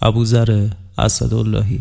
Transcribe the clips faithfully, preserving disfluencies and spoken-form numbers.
ابوذر اسداللهی.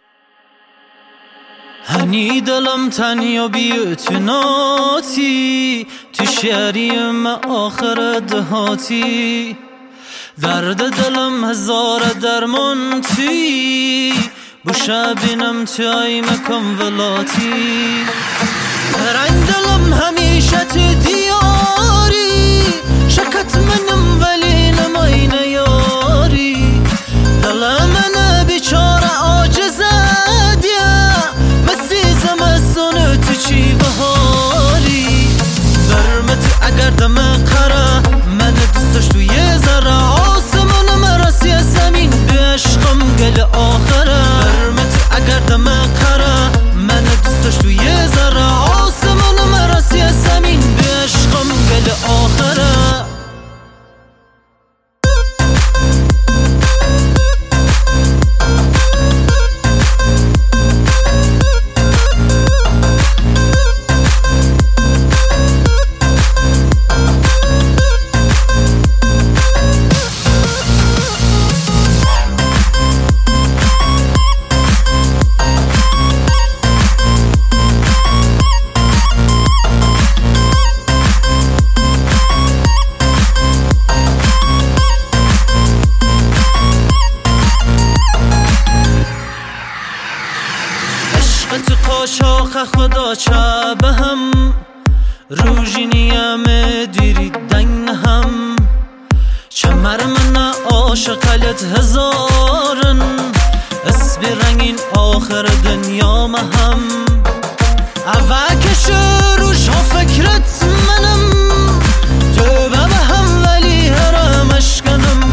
هنی دلم تنیا بی‌اعتناتی، تو شهریم آخر دهاتی، درد دلم هزار درمان تی، بو شبینم تای مکم ولاتی. رنگ دلم همیشه تو دیاری، شکت منم ولی نمای نیاری. دل من بیچاره عاجزه دیا، مسی زمستون تو چی بهاری. برمت اگر دم قره من دوستش تو یه ذره، آسمون مرسی زمین به عشقم گل آخره. برمت اگر دم قره من دوستش تو یه ذره، آسمون مرسی زمین به عشقم گل آخره. تو قاشاق خدا چه به هم، روژینیم دیری دنگ هم. چمر من عاشقلت هزارن، اسبی رنگین آخر دنیا مهم. اوکش روش ها فکرت منم، تو به هم ولی هرم اشکنم.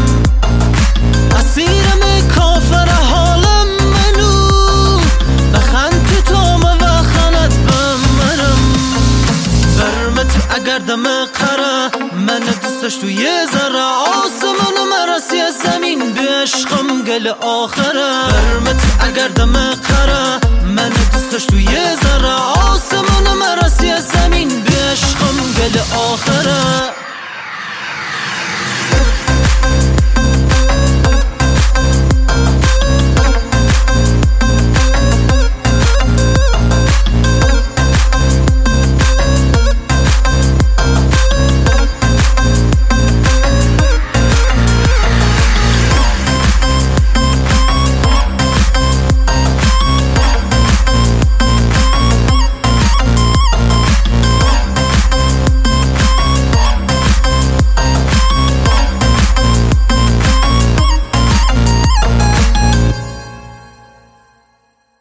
اسیرم کافر حالم منو، بخند تو تام و خند بمرم. برمت اگر دم قره من دوستش تو یه ذره، آسمون مرسی زمین به عشقم گل آخره. برمت اگر دم قره من دوستش تو یه